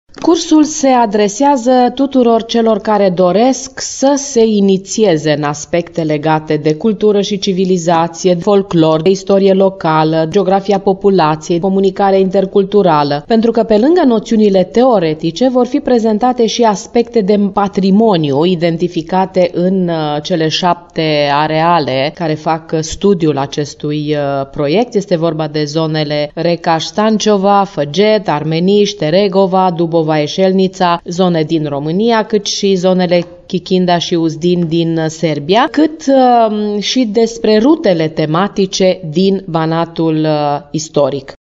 Cursul se adresează tuturor celor care doresc să se inițieze în aspecte legate de cultură și civilizație, folclor, istorie locală, geografia populației, comunicare interculturală, pentru că pe lângă noțiunile teoretice vor fi prezentate și aspecte de patrimoniu identificate în cele 7 areale care fac studiul acestui proiect. Este vorba de zonele Recaș-Stanciova, Făget, Armeniș, Teregova, Dubova, Eșelnița, zone din România, cât și zonele Chichinda și Uzdin din Serbia, cât și despre rutele tematice din Banatul istoric.